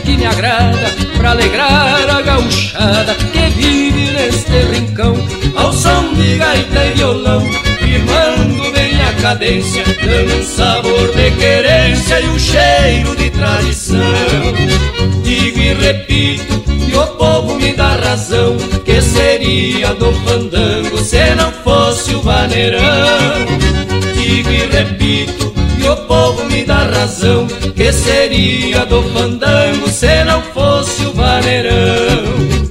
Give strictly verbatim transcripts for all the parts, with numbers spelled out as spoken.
que me agrada pra alegrar a gauchada que vive neste rincão. Ao som de gaita e violão, firmando bem a cadência, dando um sabor de querência e um cheiro de tradição. Digo e repito, e o povo me dá razão, que seria do fandango se não fosse o vaneirão. Digo e repito, e o povo me dá razão, que seria do fandango se não fosse o vaneirão.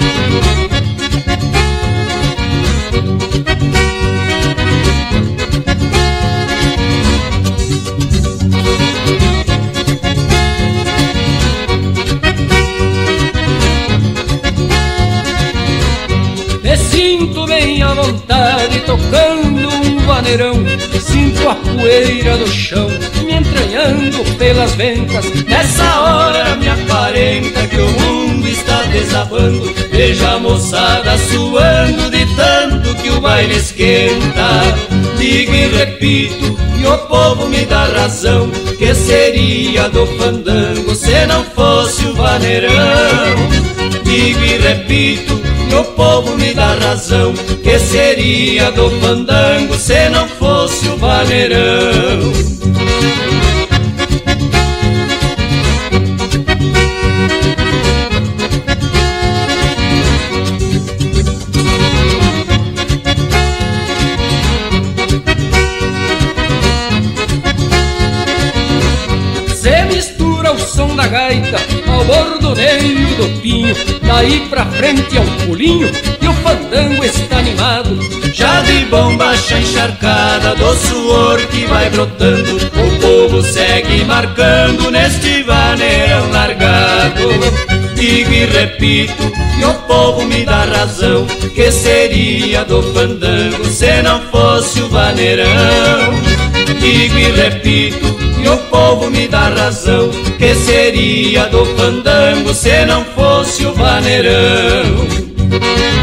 Me sinto bem à vontade tocando um vaneirão, sinto a poeira do chão me entranhando pelas ventas. Nessa hora me aparenta que o mundo está desabando. Veja a moçada suando de tanto que o baile esquenta. Digo e repito, e o povo me dá razão, que seria do fandango se não fosse o vaneirão. Digo e repito, e o povo me dá razão, que seria do fandango se não fosse o vaneirão. Se mistura o som da gaita ao bordoneio do pinho, daí pra frente é um pulinho e o fandango está animado. Já de bombacha encharcada do suor que vai brotando, o povo segue marcando neste vaneirão largado. Digo e repito, e o povo me dá razão, que seria do fandango se não fosse o vaneirão. Digo e repito, e o povo me dá razão, que seria do fandango se não fosse o vaneirão.